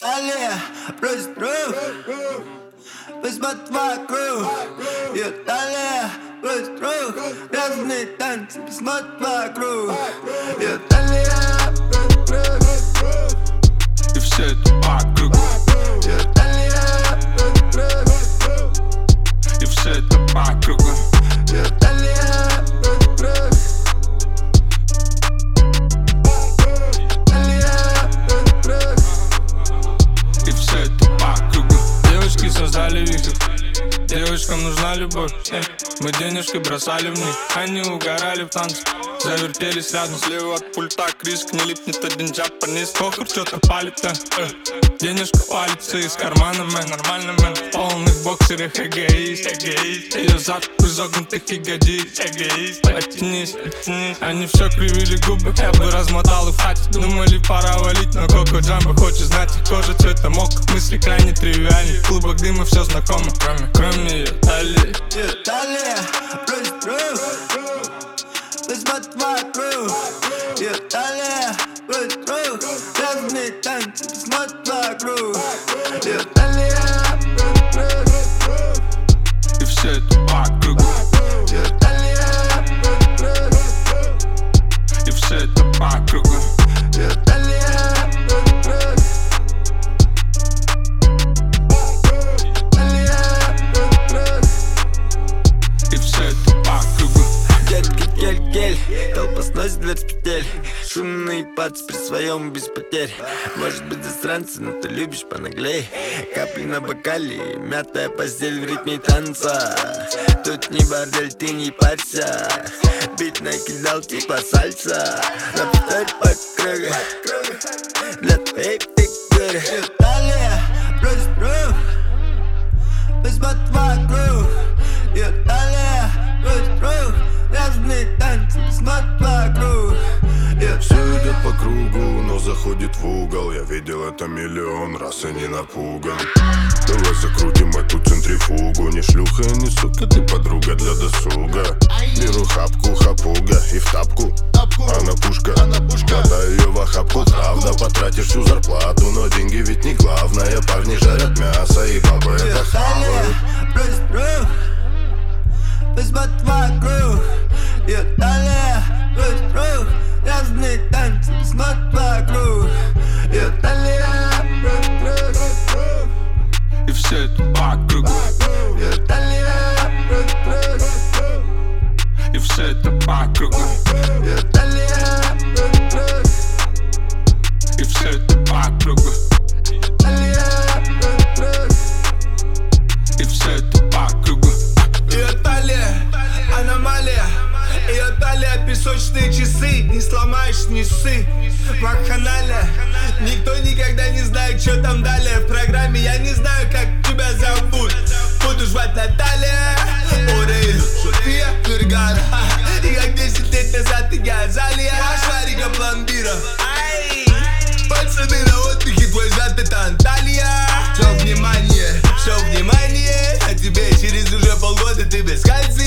Талия плюс друг, посмотри вокруг. Ее талия плюс друг, разные танцы, посмотри вокруг. Ее талия плюс друг, и все это по кругу. ее талия плюс друг, И все это по кругу. ее талия плюс друг. И все это по кругу. Девочки создали вихрь, девочкам нужна любовь. Мы денежки бросали в них, они угорали в танце. Завертелись рядом, слева от пульта Криск, не липнет один джаб вниз. Похуй, что-то палит, денежка палится из кармана, мэн. Нормально, мэн, в полных боксерах эгоист. Ее зад в изогнутых ягодиц, эгоист. Оттянись, они все кривили губы, я бы размотал их в хате. Думали, пора валить, но Коко Джамбо хочет знать их кожа цвета мок. Мысли крайне тривиальны, в клубах дыма все знакомо, кроме ее талии. Ее талия плюс друг, посмотри вокруг. Ее талия плюс друг, разные танцы, посмотри вокруг. Ее талия плюс друг, И все это по кругу. ее талия плюс друг, И все это по кругу. ее талия плюс друг. И все это по кругу. Детки, кель-кель, толпа сносит 20 петель. Шумный пац при своем без потерь. Может быть засранцы, но ты любишь понаглей. Капли на бокале, мятая постель в ритме танца. Тут не бордель, ты не парься. Бит накидал типа сальса. Повторь по кругу для твоей фигуры. Талия плюс друг, посмотри вокруг. Ее талия плюс друг, разные танцы, посмотри вокруг. Все идет по кругу, но заходит в угол. Я видел это миллион раз и не напуган. Давай закрутим эту центрифугу. Не шлюха, не сука, ты подруга для досуга. Беру хапку, хапуга и в тапку. Она пушка, надо ее в охапку. Правда, потратишь всю зарплату, но деньги ведь не главное. Парни жарят мясо и бабы это хавают. Плюс друг, посмотри вокруг. Ее талия плюс друг, разные танцы, посмотри вокруг. Ее талия плюс друг, И все это по кругу. ее талия плюс друг, И все это по кругу. ее талия плюс друг, И все это по кругу. талия плюс друг. И все это по кругу. Ее талия, аномалия. Ее талия, песочные часы. Не сломаешь, не ссы. Вакханалия. Никто никогда не знает, что там далее в программе. Я не знаю, как тебя зовут. Буду звать Наталья. Орей, София Фергара. И как 10 лет назад я Азалия. Шарика пломбира. Пацаны на отдыхе, твой зад это Анталия. Все внимание, а тебе через уже полгода ты без кольца.